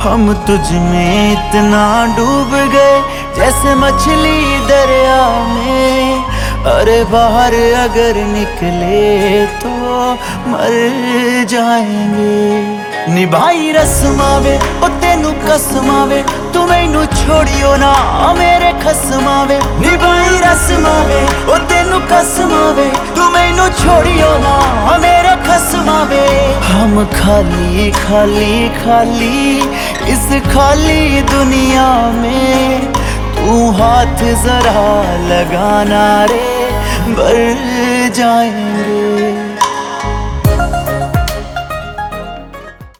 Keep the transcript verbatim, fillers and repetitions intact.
हम तुझ में इतना डूब गए जैसे मछली दरिया में। अरे बाहर अगर निकले तो मर जाएंगे। निभाई रस्मावे ओ तेनू कसमावे, तू मैनू छोड़ियो ना मेरे खसमावे। निभाई रस्मावे ओ तेनू कसमावे, तू मैनू छोड़ियो ना मेरे खसमावे। हम खाली खाली खाली इस खाली दुनिया में, तू हाथ जरा लगाना रे भर जाएंगे।